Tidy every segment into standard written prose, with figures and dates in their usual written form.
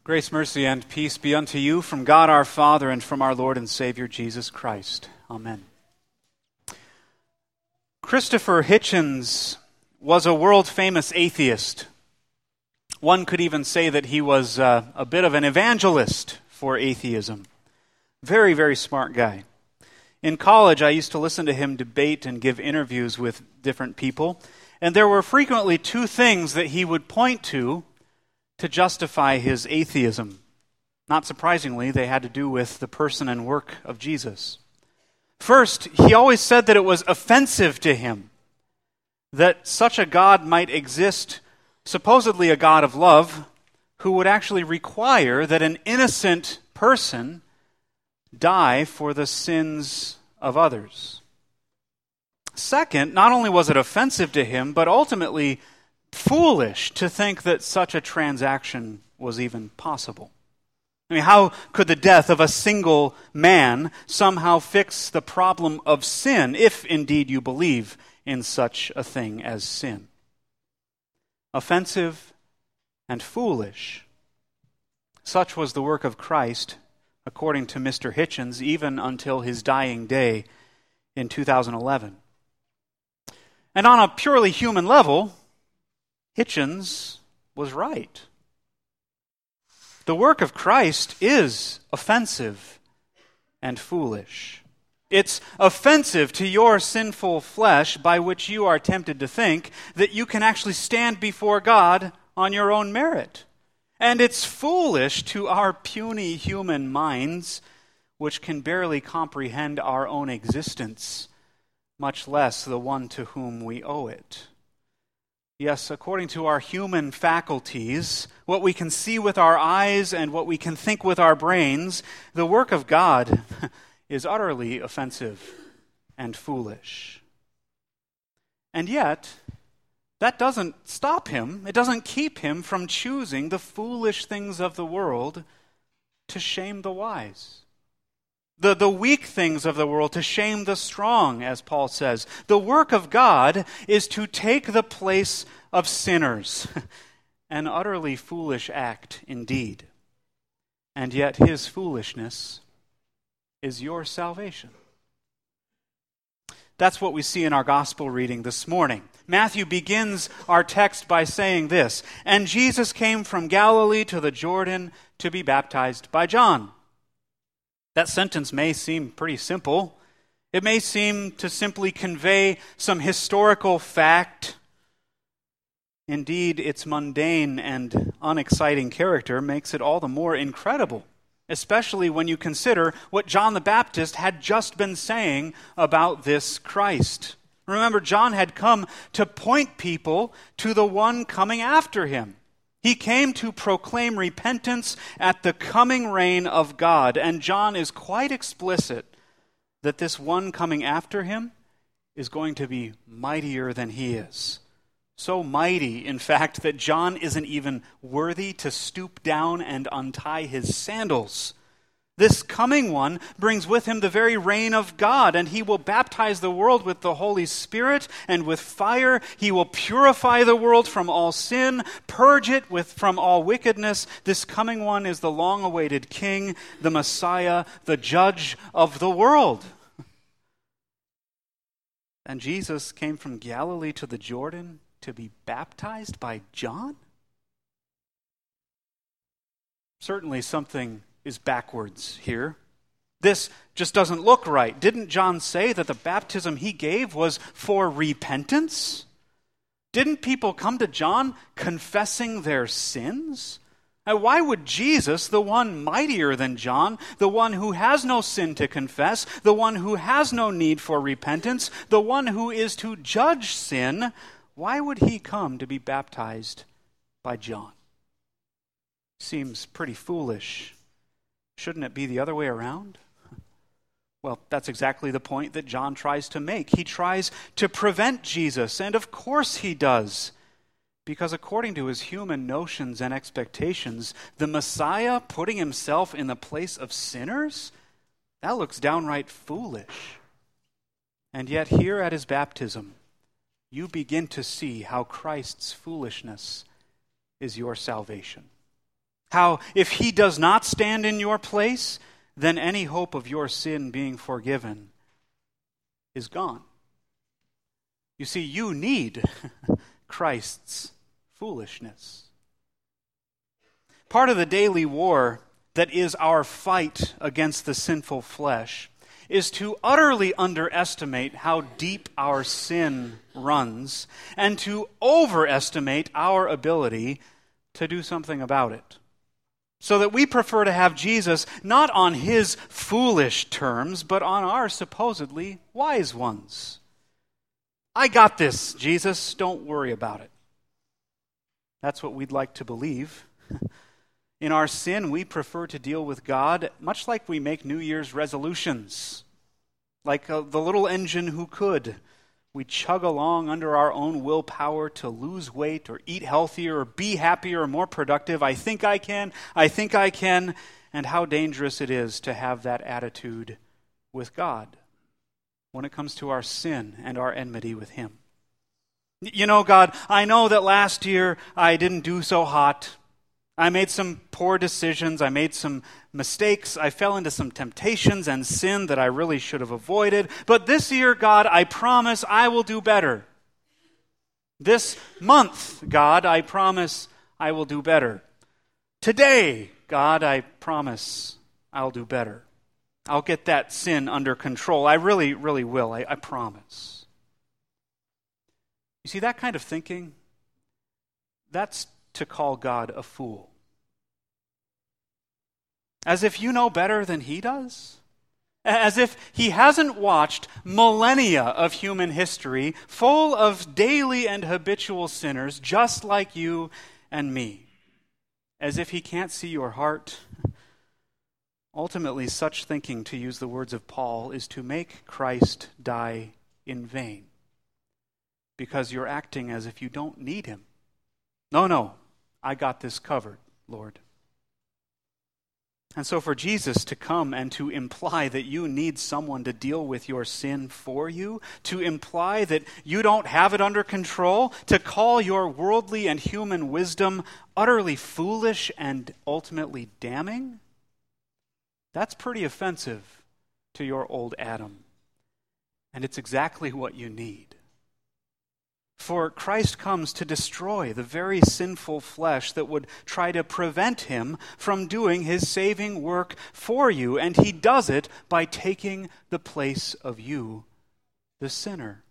Grace, mercy, and peace be unto you from God our Father and from our Lord and Savior Jesus Christ. Amen. Christopher Hitchens was a world-famous atheist. One could even say that he was a bit of an evangelist for atheism. Very, very smart guy. In college, I used to listen to him debate and give interviews with different people, and there were frequently two things that he would point to justify his atheism. Not surprisingly, they had to do with the person and work of Jesus. First, he always said that it was offensive to him that such a God might exist, supposedly a God of love, who would actually require that an innocent person die for the sins of others. Second, not only was it offensive to him, but ultimately foolish to think that such a transaction was even possible. I mean, how could the death of a single man somehow fix the problem of sin, if indeed you believe in such a thing as sin? Offensive and foolish. Such was the work of Christ, according to Mr. Hitchens, even until his dying day in 2011. And on a purely human level, Hitchens was right. The work of Christ is offensive and foolish. It's offensive to your sinful flesh, by which you are tempted to think that you can actually stand before God on your own merit. And it's foolish to our puny human minds, which can barely comprehend our own existence, much less the one to whom we owe it. Yes, according to our human faculties, what we can see with our eyes and what we can think with our brains, the work of God is utterly offensive and foolish. And yet, that doesn't stop him. It doesn't keep him from choosing the foolish things of the world to shame the wise. The weak things of the world to shame the strong, as Paul says. The work of God is to take the place of sinners. An utterly foolish act indeed. And yet his foolishness is your salvation. That's what we see in our gospel reading this morning. Matthew begins our text by saying this, "And Jesus came from Galilee to the Jordan to be baptized by John." That sentence may seem pretty simple. It may seem to simply convey some historical fact. Indeed, its mundane and unexciting character makes it all the more incredible, especially when you consider what John the Baptist had just been saying about this Christ. Remember, John had come to point people to the one coming after him. He came to proclaim repentance at the coming reign of God, and John is quite explicit that this one coming after him is going to be mightier than he is. So mighty, in fact, that John isn't even worthy to stoop down and untie his sandals. This coming one brings with him the very reign of God, and he will baptize the world with the Holy Spirit and with fire. He will purify the world from all sin, purge it from all wickedness. This coming one is the long-awaited King, the Messiah, the Judge of the world. And Jesus came from Galilee to the Jordan to be baptized by John? Certainly something is backwards here. This just doesn't look right. Didn't John say that the baptism he gave was for repentance? Didn't people come to John confessing their sins? And why would Jesus, the one mightier than John, the one who has no sin to confess, the one who has no need for repentance, the one who is to judge sin, why would he come to be baptized by John? Seems pretty foolish. Shouldn't it be the other way around? Well, that's exactly the point that John tries to make. He tries to prevent Jesus, and of course he does. Because according to his human notions and expectations, the Messiah putting himself in the place of sinners, that looks downright foolish. And yet here at his baptism, you begin to see how Christ's foolishness is your salvation. How if he does not stand in your place, then any hope of your sin being forgiven is gone. You see, you need Christ's foolishness. Part of the daily war that is our fight against the sinful flesh is to utterly underestimate how deep our sin runs and to overestimate our ability to do something about it. So that we prefer to have Jesus not on his foolish terms, but on our supposedly wise ones. I got this, Jesus. Don't worry about it. That's what we'd like to believe. In our sin, we prefer to deal with God much like we make New Year's resolutions. Like the little engine who could. We chug along under our own willpower to lose weight or eat healthier or be happier or more productive. I think I can. And how dangerous it is to have that attitude with God when it comes to our sin and our enmity with him. You know, God, I know that last year I didn't do so hot. I made some poor decisions. I made some mistakes. I fell into some temptations and sin that I really should have avoided. But this year, God, I promise I will do better. This month, God, I promise I will do better. Today, God, I promise I'll do better. I'll get that sin under control. I really, really will. I promise. You see, that kind of thinking, that's to call God a fool. As if you know better than he does. As if he hasn't watched millennia of human history full of daily and habitual sinners just like you and me. As if he can't see your heart. Ultimately, such thinking, to use the words of Paul, is to make Christ die in vain. Because you're acting as if you don't need him. No, I got this covered, Lord. And so for Jesus to come and to imply that you need someone to deal with your sin for you, to imply that you don't have it under control, to call your worldly and human wisdom utterly foolish and ultimately damning, that's pretty offensive to your old Adam. And it's exactly what you need. For Christ comes to destroy the very sinful flesh that would try to prevent him from doing his saving work for you. And he does it by taking the place of you, the sinner.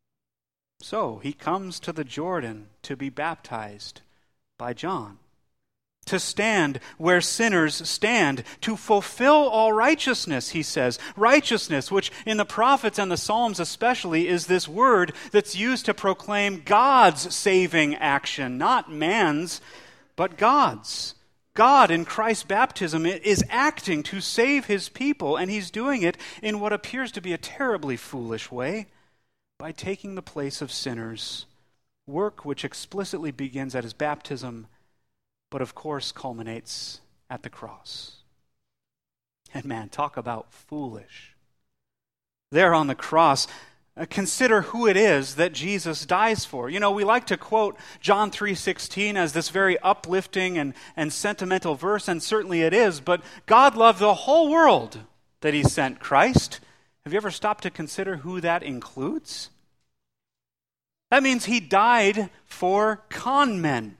So he comes to the Jordan to be baptized by John. To stand where sinners stand, to fulfill all righteousness, he says. Righteousness, which in the prophets and the Psalms especially is this word that's used to proclaim God's saving action, not man's, but God's. God in Christ's baptism is acting to save his people, and he's doing it in what appears to be a terribly foolish way, by taking the place of sinners, work which explicitly begins at his baptism, but of course culminates at the cross. And man, talk about foolish. There on the cross, consider who it is that Jesus dies for. You know, we like to quote John 3:16 as this very uplifting and sentimental verse, and certainly it is, but God loved the whole world that he sent Christ. Have you ever stopped to consider who that includes? That means he died for con men.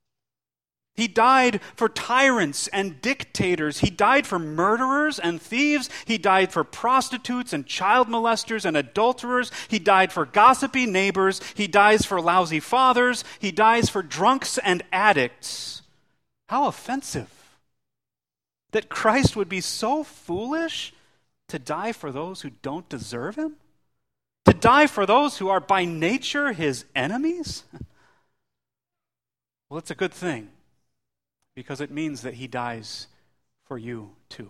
He died for tyrants and dictators. He died for murderers and thieves. He died for prostitutes and child molesters and adulterers. He died for gossipy neighbors. He dies for lousy fathers. He dies for drunks and addicts. How offensive that Christ would be so foolish to die for those who don't deserve him? To die for those who are by nature his enemies? Well, it's a good thing, because it means that he dies for you too.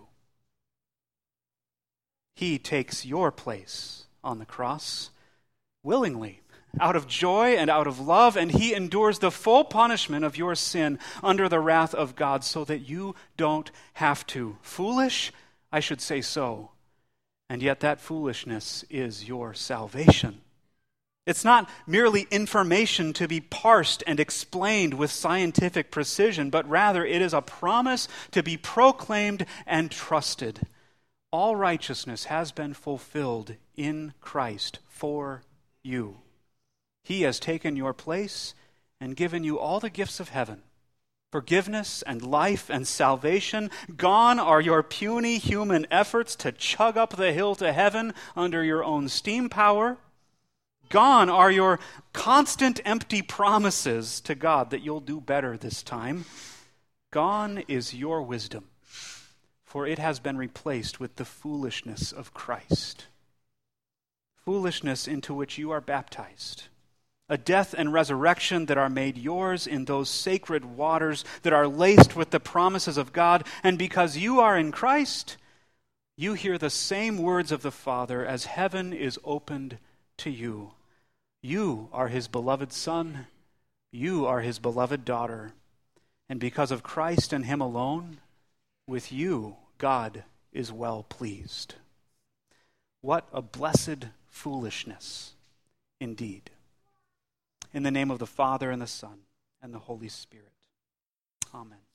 He takes your place on the cross willingly, out of joy and out of love, and he endures the full punishment of your sin under the wrath of God so that you don't have to. Foolish? I should say so. And yet that foolishness is your salvation. It's not merely information to be parsed and explained with scientific precision, but rather it is a promise to be proclaimed and trusted. All righteousness has been fulfilled in Christ for you. He has taken your place and given you all the gifts of heaven. Forgiveness and life and salvation. Gone are your puny human efforts to chug up the hill to heaven under your own steam power. Gone are your constant empty promises to God that you'll do better this time. Gone is your wisdom, for it has been replaced with the foolishness of Christ. Foolishness into which you are baptized. A death and resurrection that are made yours in those sacred waters that are laced with the promises of God. And because you are in Christ, you hear the same words of the Father as heaven is opened to you. You are his beloved Son. You are his beloved daughter. And because of Christ and him alone, with you, God is well pleased. What a blessed foolishness indeed. In the name of the Father, and the Son, and the Holy Spirit. Amen.